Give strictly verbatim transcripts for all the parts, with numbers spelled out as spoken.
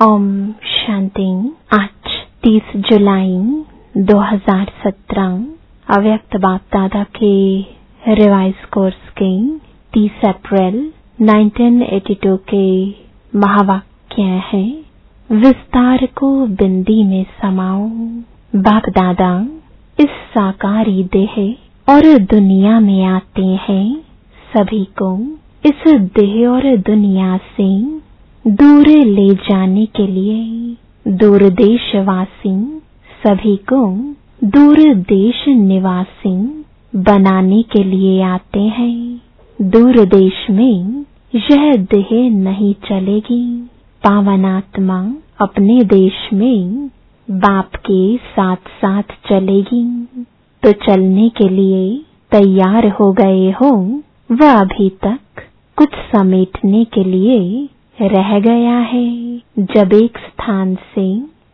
ओम शांति। आज तीस जुलाई दो हज़ार सत्रह अव्यक्त बाप दादा के रिवाइज कोर्स के तीस अप्रैल उन्नीस सौ बयासी के महावाक्य है, विस्तार को बिंदी में समाओ। बाप दादा इस साकारी देह और दुनिया में आते हैं, सभी को इस देह और दुनिया से दूर ले जाने के लिए। दूर देशवासी सभी को दूर देश निवासी बनाने के लिए आते हैं। दूर देश में यह देह नहीं चलेगी। पावन आत्मा अपने देश में बाप के साथ साथ चलेगी। तो चलने के लिए तैयार हो गए हो, वह अभी तक कुछ समेटने के लिए रह गया है। जब एक स्थान से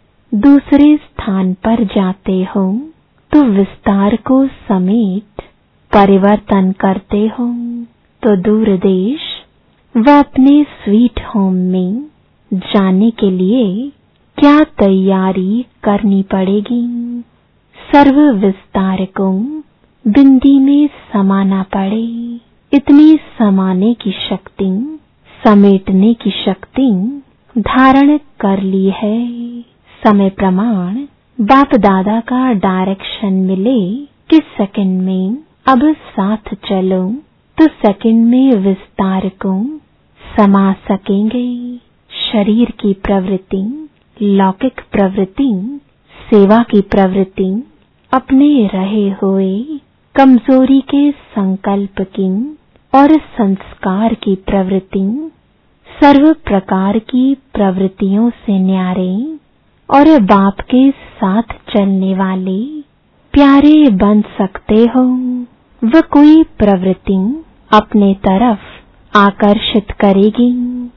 दूसरे स्थान पर जाते हो तो विस्तार को समेट परिवर्तन करते हो। तो दूर देश व अपने स्वीट होम में जाने के लिए क्या तैयारी करनी पड़ेगी? सर्व विस्तार को बिंदी में समाना पड़े। इतनी समाने की शक्ति, समेटने की शक्ति धारण कर ली है। समय प्रमाण बाप दादा का डायरेक्शन मिले कि सेकंड में अब साथ चलो, तो सेकंड में विस्तार को समा सकेंगे। शरीर की प्रवृत्ति, लौकिक प्रवृत्ति, सेवा की प्रवृत्ति, अपने रहे हुए कमजोरी के संकल्प की और संस्कार की प्रवृत्ति, सर्व प्रकार की प्रवृत्तियों से न्यारे और बाप के साथ चलने वाले प्यारे बन सकते हो। वह कोई प्रवृत्ति अपने तरफ आकर्षित करेगी।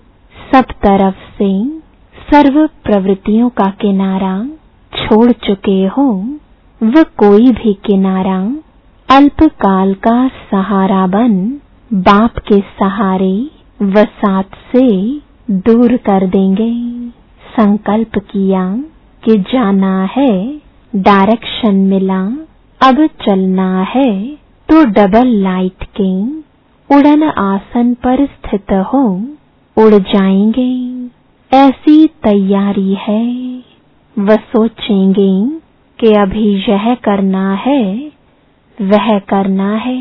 सब तरफ से सर्व प्रवृत्तियों का किनारा छोड़ चुके हो, वह कोई भी किनारा अल्पकाल का सहारा बन बाप के सहारे व साथ से दूर कर देंगे। संकल्प किया कि जाना है, डायरेक्शन मिला, अब चलना है, तो डबल लाइट के उड़न आसन पर स्थित हो उड़ जाएंगे। ऐसी तैयारी है। वह सोचेंगे कि अभी यह करना है, वह करना है।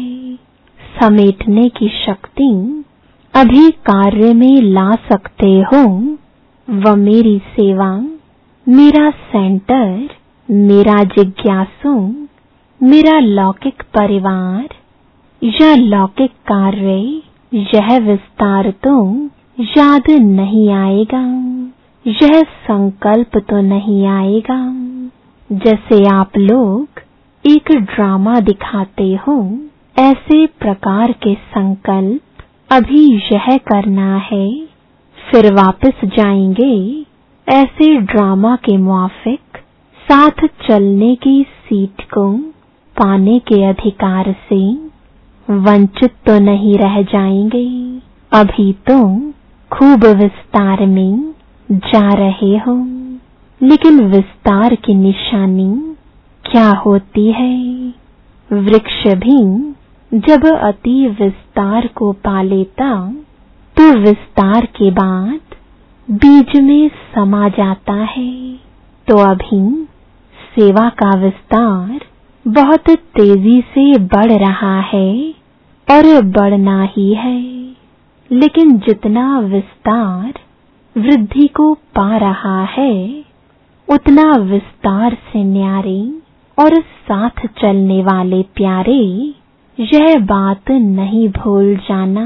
समेटने की शक्ति अभी कार्य में ला सकते हो। वह मेरी सेवा, मेरा सेंटर, मेरा जिज्ञासु, मेरा लौकिक परिवार या लौकिक कार्य, यह विस्तार तो याद नहीं आएगा, यह संकल्प तो नहीं आएगा। जैसे आप लोग एक ड्रामा दिखाते हो, ऐसे प्रकार के संकल्प अभी यह करना है, फिर वापस जाएंगे। ऐसे ड्रामा के मुआफिक साथ चलने की सीट को पाने के अधिकार से वंचित तो नहीं रह जाएंगे। अभी तो खूब विस्तार में जा रहे हो, लेकिन विस्तार की निशानी क्या होती है? वृक्ष भी जब अति विस्तार को पा लेता तो विस्तार के बाद बीज में समा जाता है। तो अभी सेवा का विस्तार बहुत तेजी से बढ़ रहा है और बढ़ना ही है। लेकिन जितना विस्तार वृद्धि को पा रहा है, उतना विस्तार से न्यारे और साथ चलने वाले प्यारे यह बात नहीं भूल जाना।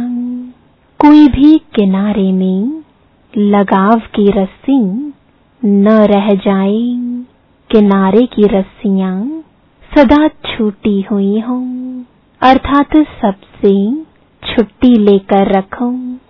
कोई भी किनारे में लगाव की रस्सी न रह जाए। किनारे की रस्सियां सदा छूटी हुई हों, अर्थात सबसे छुट्टी लेकर रखो।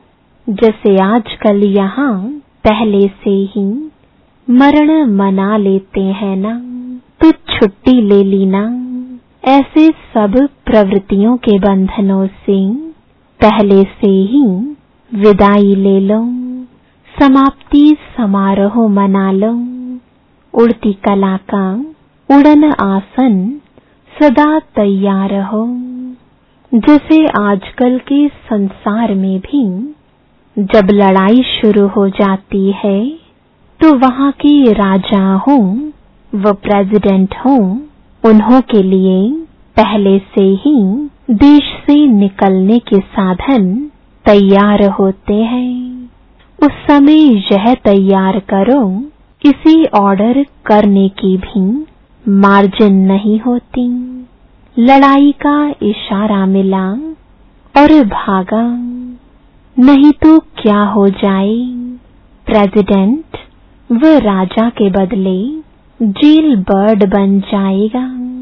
जैसे आजकल यहाँ पहले से ही मरण मना लेते हैं ना, तो छुट्टी ले ली ना। ऐसे सब प्रवृत्तियों के बंधनों से पहले से ही विदाई ले लो। समाप्ति समारोह मना लो। उड़ती कला का उड़न आसन सदा तैयार हो। जैसे आजकल के संसार में भी जब लड़ाई शुरू हो जाती है तो वहाँ के राजा हों व प्रेसिडेंट हों, उन्हों के लिए पहले से ही देश से निकलने के साधन तैयार होते हैं। उस समय यह तैयार करो, इसी ऑर्डर करने की भी मार्जिन नहीं होती। लड़ाई का इशारा मिला और भागा, नहीं तो क्या हो जाए। प्रेसिडेंट व राजा के बदले जेल बर्ड बन जाएगा।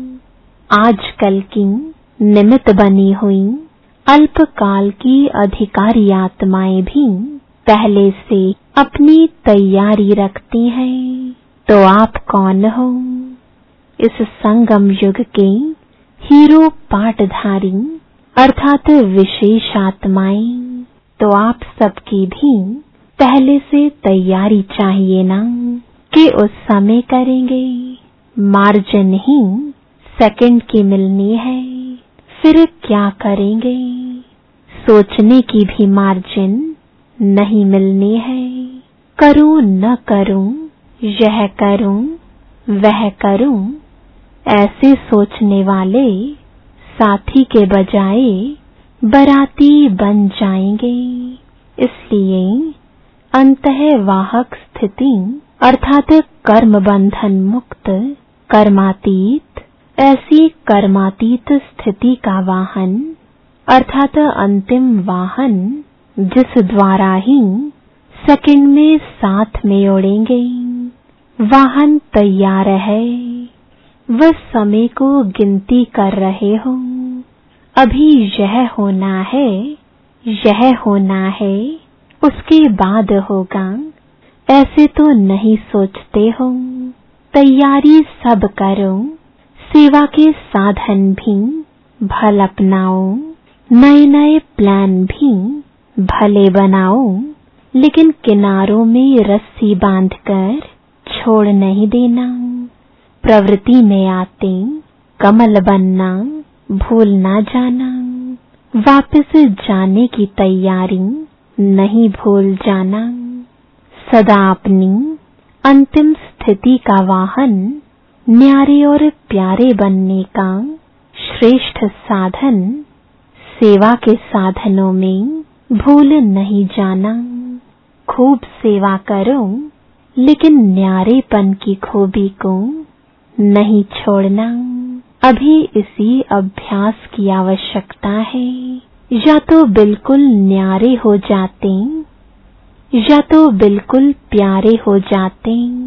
आजकल की निमित्त बनी हुई अल्पकाल की अधिकारी आत्माएं भी पहले से अपनी तैयारी रखती हैं। तो आप कौन हो? इस संगम युग के हीरो पाटधारी अर्थात विशेष आत्माएं। तो आप सबकी भी पहले से तैयारी चाहिए ना कि उस समय करेंगे। मार्जिन ही सेकंड की मिलनी है, फिर क्या करेंगे? सोचने की भी मार्जिन नहीं मिलनी है। करूं न करूं, यह करूं वह करूं, ऐसे सोचने वाले साथी के बजाय बराती बन जाएंगे। इसलिए अंतःवाहक स्थिति अर्थात कर्म बंधन मुक्त कर्मातीत, ऐसी कर्मातीत स्थिति का वाहन अर्थात अंतिम वाहन जिस द्वारा ही सेकंड में साथ में उड़ेंगे, वाहन तैयार है। वह समय को गिनती कर रहे हो, अभी यह होना है, यह होना है, उसके बाद होगा, ऐसे तो नहीं सोचते हो। तैयारी सब करो, सेवा के साधन भी भल अपनाओ, नए नए प्लान भी भले बनाओ, लेकिन किनारों में रस्सी बांधकर छोड़ नहीं देना। प्रवृत्ति में आते कमल बनना भूल ना जाना। वापस जाने की तैयारी नहीं भूल जाना। सदा अपनी अंतिम स्थिति का वाहन न्यारे और प्यारे बनने का श्रेष्ठ साधन सेवा के साधनों में भूल नहीं जाना। खूब सेवा करो, लेकिन न्यारेपन की खूबी को नहीं छोड़ना। अभी इसी अभ्यास की आवश्यकता है। या तो बिल्कुल न्यारे हो जाते, या तो बिल्कुल प्यारे हो जाते।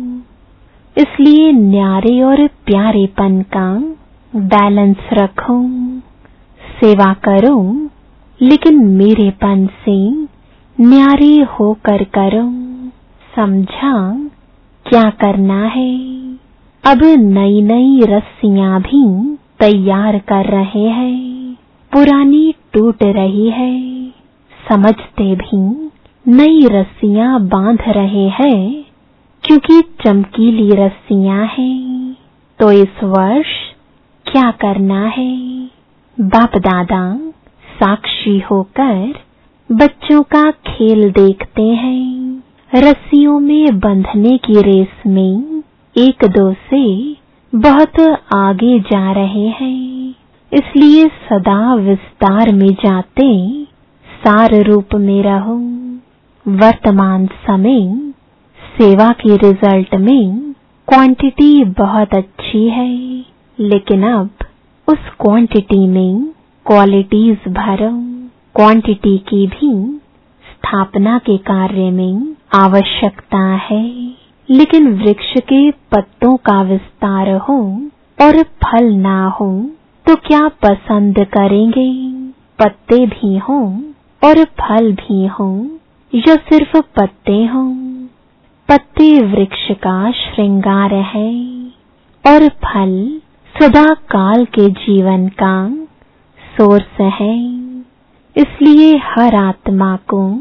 इसलिए न्यारे और प्यारेपन का बैलेंस रखो। सेवा करो, लेकिन मेरेपन से न्यारे होकर करो। समझा क्या करना है? अब नई नई रस्सियां भी तैयार कर रहे हैं, पुरानी टूट रही है। समझते भी नई रस्सियां बांध रहे हैं, क्योंकि चमकीली रस्सियां हैं। तो इस वर्ष क्या करना है? बाप दादा साक्षी होकर बच्चों का खेल देखते हैं। रस्सियों में बंधने की रेस में एक दो से बहुत आगे जा रहे हैं। इसलिए सदा विस्तार में जाते सार रूप में रहो। वर्तमान समय सेवा के रिजल्ट में क्वांटिटी बहुत अच्छी है, लेकिन अब उस क्वांटिटी में क्वालिटीज भरो। क्वांटिटी की भी स्थापना के कार्य में आवश्यकता है, लेकिन वृक्ष के पत्तों का विस्तार हो और फल ना हो तो क्या पसंद करेंगे? पत्ते भी हों और फल भी हों, या सिर्फ पत्ते हों? पत्ते वृक्ष का श्रृंगार है और फल सदा काल के जीवन का सोर्स है। इसलिए हर आत्मा को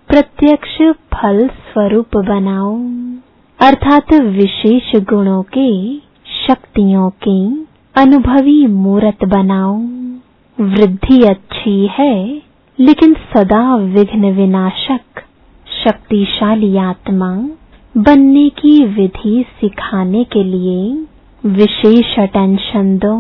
प्रत्यक्ष फल स्वरूप बनाओ, अर्थात विशेष गुणों के, शक्तियों के अनुभवी मूर्त बनाओ। वृद्धि अच्छी है, लेकिन सदा विघ्न विनाशक शक्तिशाली आत्मा बनने की विधि सिखाने के लिए विशेष अटेंशन दो।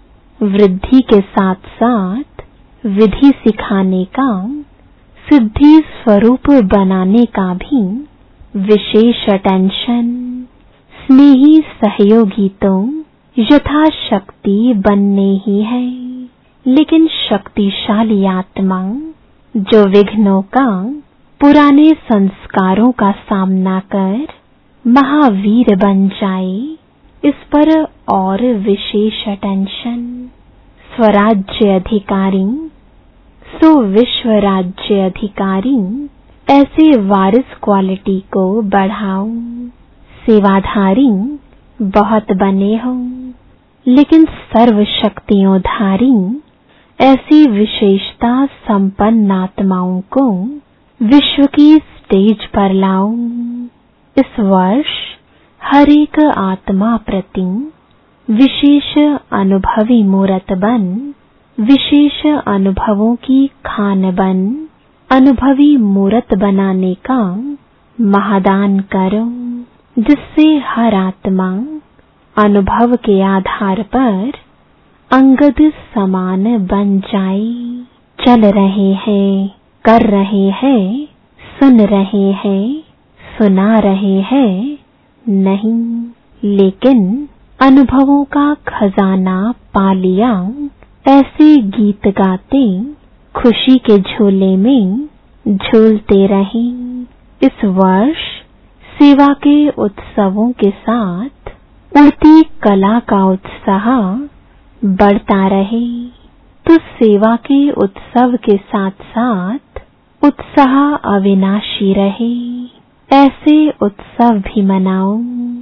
वृद्धि के साथ साथ विधि सिखाने का, सिद्धि स्वरूप बनाने का भी विशेष अटेंशन। स्नेही सहयोगी तो यथाशक्ति बनने ही है, लेकिन शक्तिशाली आत्मा जो विघ्नों का, पुराने संस्कारों का सामना कर महावीर बन जाए, इस पर और विशेष अटेंशन। स्वराज्य अधिकारी सो विश्व राज्य अधिकारी, ऐसे वारिस क्वालिटी को बढ़ाओ। सेवाधारी बहुत बने हो, लेकिन सर्व शक्तियों धारी ऐसी विशेषता संपन्न आत्माओं को विश्व की स्टेज पर लाओ। इस वर्ष हर एक आत्मा प्रति विशेष अनुभवी मूर्त बन, विशेष अनुभवों की खान बन, अनुभवी मूर्त बनाने का महादान करो, जिससे हर आत्मा अनुभव के आधार पर अंगद समान बन जाए। चल रहे हैं, कर रहे हैं, सुन रहे हैं, सुना रहे हैं नहीं, लेकिन अनुभवों का खजाना पा लिया, ऐसे गीत गाते खुशी के झूले में झूलते रहे। इस वर्ष सेवा के उत्सवों के साथ उड़ती कला का उत्साह बढ़ता रहे, तो सेवा के उत्सव के साथ साथ उत्साह अविनाशी रहे। ऐसे उत्सव भी मनाओ।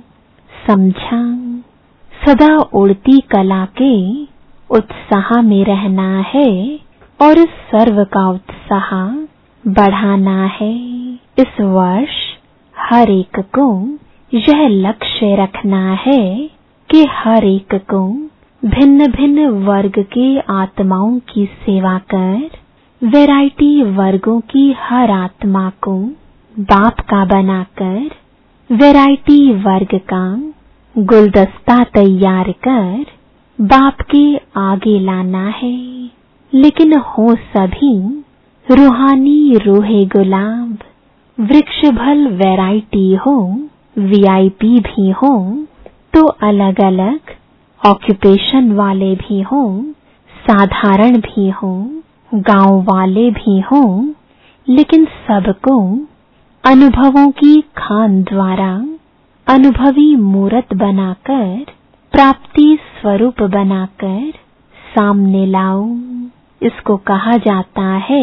समझा? सदा उड़ती कला के उत्साह में रहना है और सर्व का उत्साह बढ़ाना है। इस वर्ष हर एक को यह लक्ष्य रखना है कि हर एक को भिन्न भिन्न वर्ग के आत्माओं की सेवा कर, वैरायटी वर्गों की हर आत्मा को बाप का बनाकर, वैरायटी वर्ग का गुलदस्ता तैयार कर बाप के आगे लाना है। लेकिन हो सभी रूहानी रूहे गुलाब, वृक्ष भल वैरायटी हो, वीआईपी भी हो, तो अलग अलग ऑक्यूपेशन वाले भी हो, साधारण भी हो, गांव वाले भी हो, लेकिन सबको अनुभवों की खान द्वारा अनुभवी मूर्त बनाकर, प्राप्ति स्वरूप बनाकर सामने लाओ। इसको कहा जाता है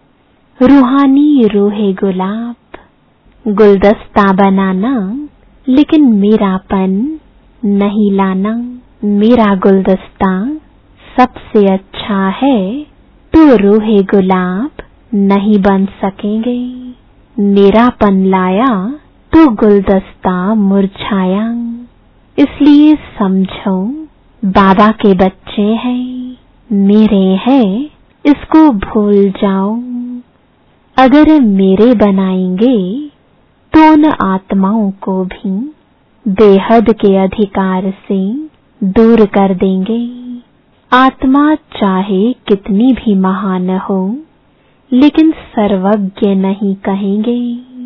रूहानी रूहे गुलाब। गुलदस्ता बनाना, लेकिन मेरापन नहीं लाना। मेरा गुलदस्ता सबसे अच्छा है तो रूहे गुलाब नहीं बन सकेंगे। मेरापन लाया तो गुलदस्ता मुरझाया। इसलिए समझो, बाबा के बच्चे हैं, मेरे हैं, इसको भूल जाओ। अगर मेरे बनाएंगे तो उन आत्माओं को भी बेहद के अधिकार से दूर कर देंगे। आत्मा चाहे कितनी भी महान हो, लेकिन सर्वज्ञ नहीं कहेंगे,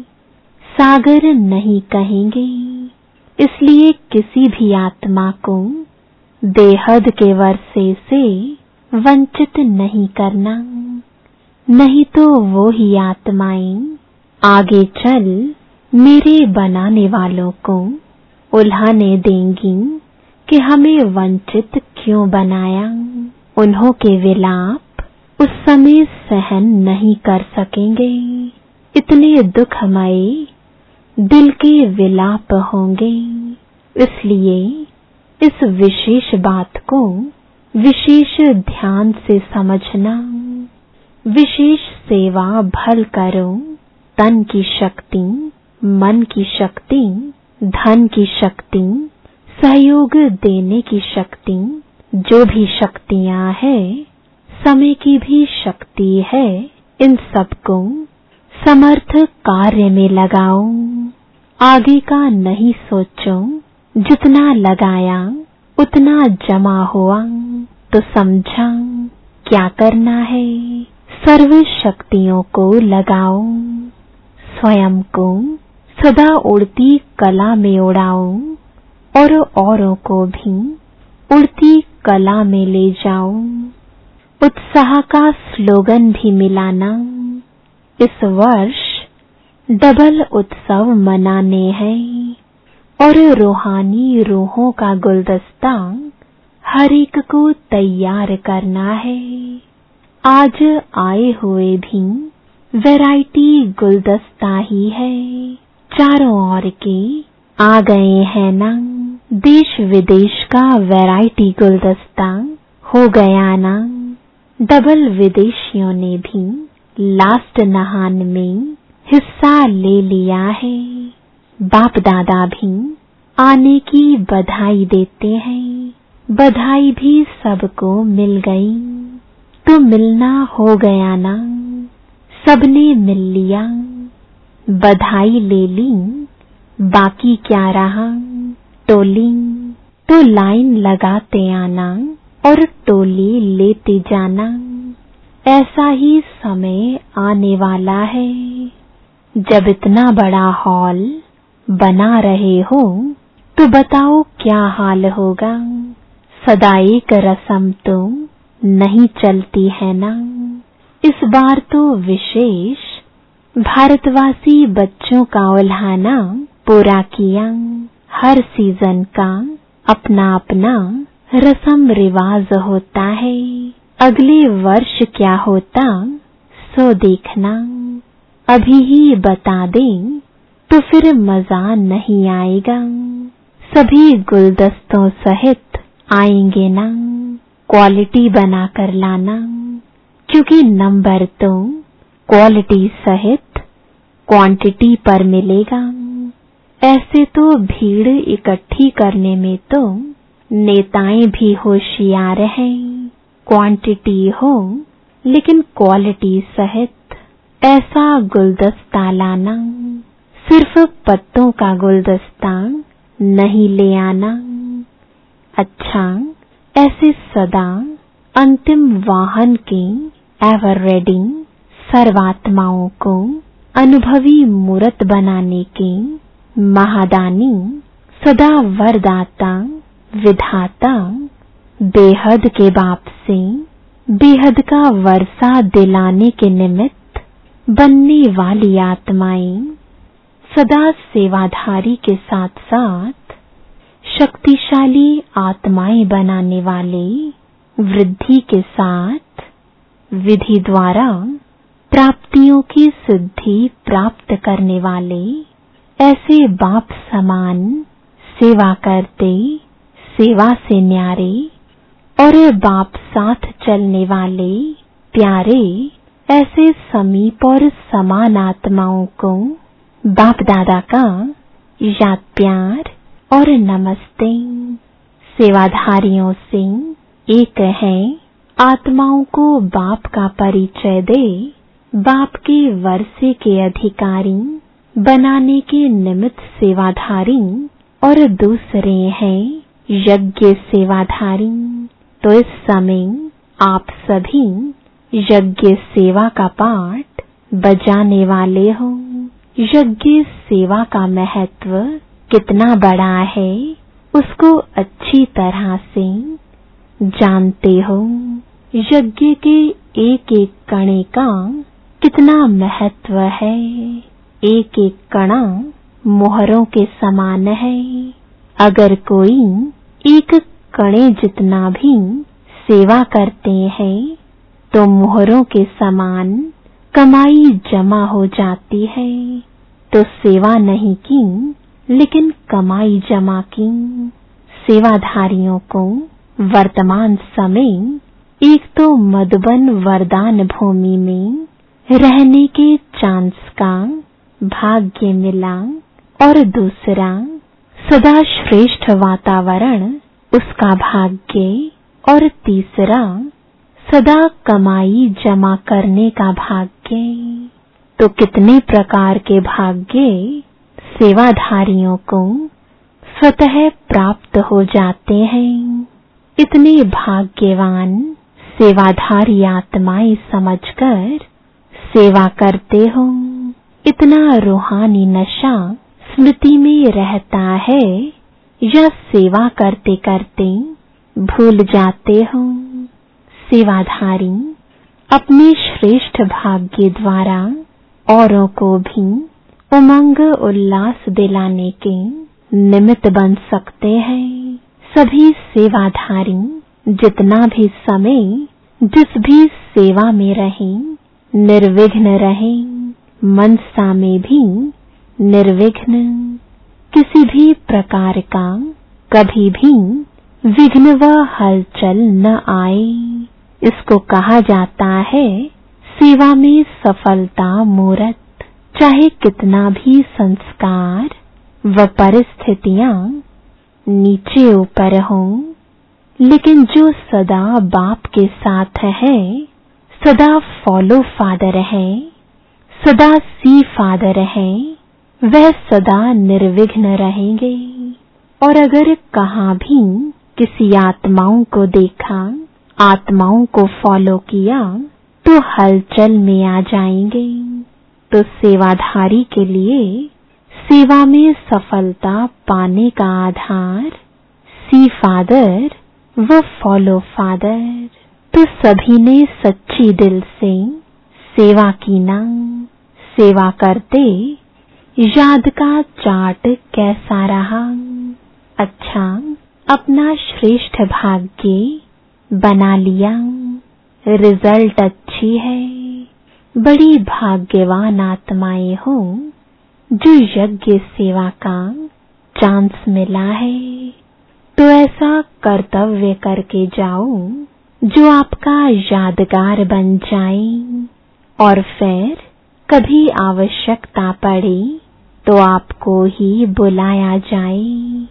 सागर नहीं कहेंगे। इसलिए किसी भी आत्मा को बेहद के वर्षे से वंचित नहीं करना, नहीं तो वो ही आत्माएं आगे चल मेरे बनाने वालों को उल्हाने देंगी कि हमें वंचित क्यों बनाया। उन्हों के विलाप उस समय सहन नहीं कर सकेंगे। इतने दुखमय दिल के विलाप होंगे। इसलिए इस विशेष बात को विशेष ध्यान से समझना। विशेष सेवा भल करो, तन की शक्ति, मन की शक्ति, धन की शक्ति, सहयोग देने की शक्ति, जो भी शक्तियां हैं, समय की भी शक्ति है, इन सबको समर्थ कार्य में लगाओ। आगे का नहीं सोचो, जितना लगाया उतना जमा हुआ, तो समझा क्या करना है। सर्व शक्तियों को लगाओ, स्वयं को सदा उड़ती कला में उड़ाओ और औरों को भी उड़ती कला में ले जाओ। उत्साह का स्लोगन भी मिलाना। इस वर्ष डबल उत्सव मनाने हैं और रूहानी रूहों का गुलदस्ता हर एक को तैयार करना है। आज आए हुए भी वैरायटी गुलदस्ता ही है। चारों ओर के आ गए हैं ना, देश विदेश का वैरायटी गुलदस्ता हो गया ना। डबल विदेशियों ने भी लास्ट नहान में हिस्सा ले लिया है। बाप दादा भी आने की बधाई देते हैं। बधाई भी सबको मिल गई, तो मिलना हो गया ना। सबने मिल लिया, बधाई ले ली, बाकी क्या रहा। टोली तो लाइन लगाते आना और टोली लेते जाना। ऐसा ही समय आने वाला है। जब इतना बड़ा हॉल बना रहे हो, तो बताओ क्या हाल होगा। सदा एक रस्म तो नहीं चलती है ना। इस बार तो विशेष भारतवासी बच्चों का उल्हाना पूरा किया। हर सीजन का अपना अपना रस्म रिवाज होता है। अगले वर्ष क्या होता सो देखना। अभी ही बता दें तो फिर मजा नहीं आएगा। सभी गुलदस्तों सहित आएंगे ना। क्वालिटी बना कर लाना, क्योंकि नंबर तो क्वालिटी सहित क्वांटिटी पर मिलेगा। ऐसे तो भीड़ इकट्ठी करने में तो नेताएं भी होशियार हैं। क्वांटिटी हो लेकिन क्वालिटी सहित ऐसा गुलदस्ता लाना। सिर्फ पत्तों का गुलदस्ता नहीं ले आना। अच्छा, ऐसे सदा अंतिम वाहन के एवर रेडी सर्वात्माओं को अनुभवी मूर्त बनाने के महादानी सदा वरदाता विधाता बेहद के बाप से बेहद का वर्षा दिलाने के निमित्त बनने वाली आत्माएं, सदा सेवाधारी के साथ साथ शक्तिशाली आत्माएं बनाने वाले, वृद्धि के साथ विधि द्वारा प्राप्तियों की सिद्धि प्राप्त करने वाले, ऐसे बाप समान सेवा करते, सेवा से न्यारे और बाप साथ चलने वाले प्यारे, ऐसे समीप और समान आत्माओं को बाप दादा का याद प्यार और नमस्ते। सेवाधारियों से एक है, आत्माओं को बाप का परिचय दे, बाप के वर्षे के अधिकारी बनाने के निमित्त सेवाधारी, और दूसरे हैं यज्ञ सेवाधारी। तो इस समय आप सभी यज्ञ सेवा का पाठ बजाने वाले हो। यज्ञ सेवा का महत्व कितना बड़ा है उसको अच्छी तरह से जानते हो। यज्ञ के एक एक कणे का कितना महत्व है। एक एक कणा मोहरों के समान है। अगर कोई एक कणे जितना भी सेवा करते हैं तो मोहरों के समान कमाई जमा हो जाती है। तो सेवा नहीं की लेकिन कमाई जमा की। सेवाधारियों को वर्तमान समय एक तो मधुबन वरदान भूमि में रहने के चांस का भाग्य मिला और दूसरा सदा श्रेष्ठ वातावरण उसका भाग्य और तीसरा सदा कमाई जमा करने का भाग्य। तो कितने प्रकार के भाग्य सेवाधारियों को स्वतः प्राप्त हो जाते हैं। इतने भाग्यवान सेवाधारी आत्माएं समझकर सेवा करते हो। इतना रूहानी नशा स्मृति में रहता है या सेवा करते करते भूल जाते हो। सेवाधारी अपने श्रेष्ठ भाग्य द्वारा औरों को भी उमंग उल्लास दिलाने के निमित्त बन सकते हैं। सभी सेवाधारी जितना भी समय जिस भी सेवा में रहें निर्विघ्न रहें, मनसा में भी निर्विघ्न, किसी भी प्रकार का कभी भी विघ्न व हलचल न आए। इसको कहा जाता है सेवा में सफलता मूर्त। चाहे कितना भी संस्कार व परिस्थितियां नीचे ऊपर हों, लेकिन जो सदा बाप के साथ है, सदा फॉलो फादर है, सदा सी फादर है, वह सदा निर्विघ्न रहेंगे। और अगर कहाँ भी किसी आत्माओं को देखा, आत्माओं को फॉलो किया तो हलचल में आ जाएंगे। तो सेवाधारी के लिए सेवा में सफलता पाने का आधार सी फादर व फॉलो फादर। तो सभी ने सच्ची दिल से सेवा की ना। सेवा करते याद का चार्ट कैसा रहा? अच्छा, अपना श्रेष्ठ भाग्य बना लिया, रिजल्ट अच्छी है। बड़ी भाग्यवान आत्माएं हो जो यज्ञ सेवा का चांस मिला है। तो ऐसा कर्तव्य करके जाओ जो आपका यादगार बन जाए, और फिर कभी आवश्यकता पड़े तो आपको ही बुलाया जाए।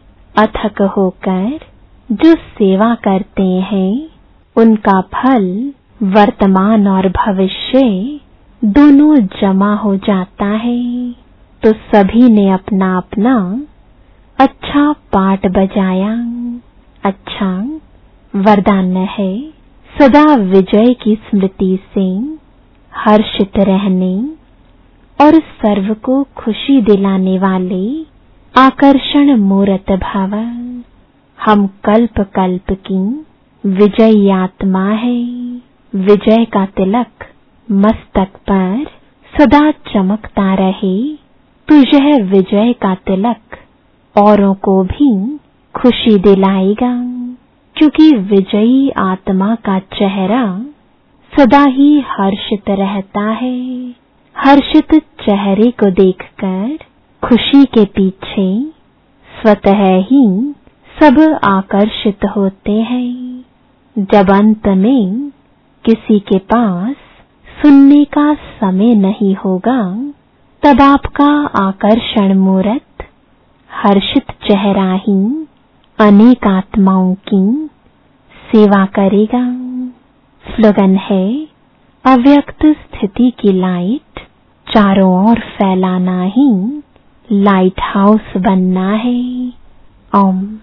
अथक होकर जो सेवा करते हैं उनका फल वर्तमान और भविष्य दोनों जमा हो जाता है। तो सभी ने अपना अपना अच्छा पाठ बजाया। अच्छा वरदान है, सदा विजय की स्मृति से हर्षित रहने और सर्व को खुशी दिलाने वाले आकर्षण मूर्त भव। हम कल्प कल्प की विजयी आत्मा है। विजय का तिलक मस्तक पर सदा चमकता रहे तो यह विजय का तिलक औरों को भी खुशी दिलाएगा, क्योंकि विजयी आत्मा का चेहरा सदा ही हर्षित रहता है। हर्षित चेहरे को देखकर खुशी के पीछे स्वतः ही सब आकर्षित होते हैं। जब अंत में किसी के पास सुनने का समय नहीं होगा, तब आपका आकर्षण मूर्त हर्षित चेहरा ही अनेक आत्माओं की सेवा करेगा। स्लोगन है, अव्यक्त स्थिति की लाइट चारों ओर फैलाना ही लाइट हाउस बनना है। ओम।